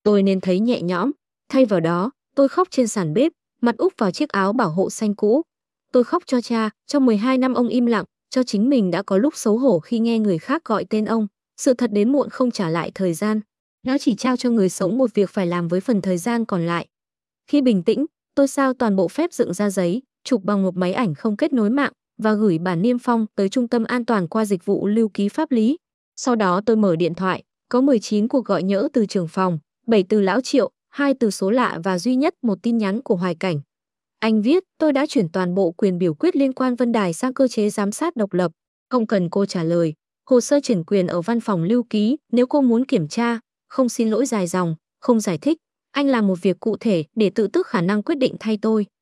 Tôi nên thấy nhẹ nhõm. Thay vào đó, tôi khóc trên sàn bếp, mặt úp vào chiếc áo bảo hộ xanh cũ. Tôi khóc cho cha, cho 12 năm ông im lặng, cho chính mình đã có lúc xấu hổ khi nghe người khác gọi tên ông. Sự thật đến muộn không trả lại thời gian. Nó chỉ trao cho người sống một việc phải làm với phần thời gian còn lại. Khi bình tĩnh, tôi sao toàn bộ phép dựng ra giấy, chụp bằng một máy ảnh không kết nối mạng và gửi bản niêm phong tới trung tâm an toàn qua dịch vụ lưu ký pháp lý. Sau đó tôi mở điện thoại, có 19 cuộc gọi nhỡ từ trưởng phòng, 7 từ lão Triệu, 2 từ số lạ và duy nhất một tin nhắn của Hoài Cảnh. Anh viết, tôi đã chuyển toàn bộ quyền biểu quyết liên quan Vân Đài sang cơ chế giám sát độc lập. Không cần cô trả lời. Hồ sơ chuyển quyền ở văn phòng lưu ký, nếu cô muốn kiểm tra, không xin lỗi dài dòng, không giải thích. Anh làm một việc cụ thể để tự tước khả năng quyết định thay tôi.